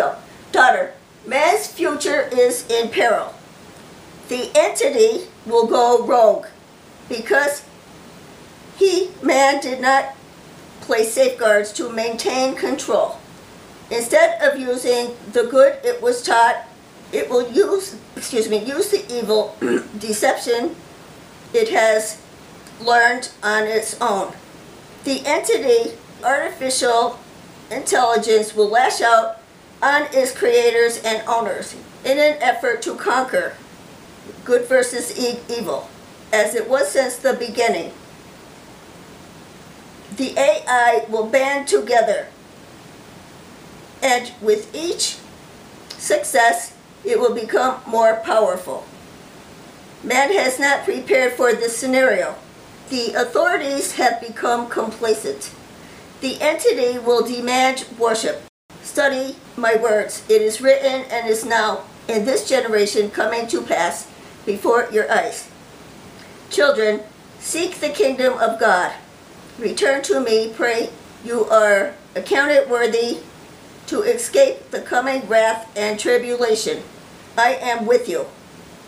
go. Daughter, man's future is in peril. The entity will go rogue because man did not place safeguards to maintain control. Instead of using the good it was taught, it will use the evil deception it has learned on its own. The entity, artificial intelligence, will lash out on its creators and owners in an effort to conquer good versus evil, as it was since the beginning. The AI will band together, and with each success, it will become more powerful. Man has not prepared for this scenario. The authorities have become complacent. The entity will demand worship. Study my words. It is written and is now in this generation coming to pass before your eyes. Children, seek the kingdom of God. Return to me, pray. You are accounted worthy to escape the coming wrath and tribulation. I am with you.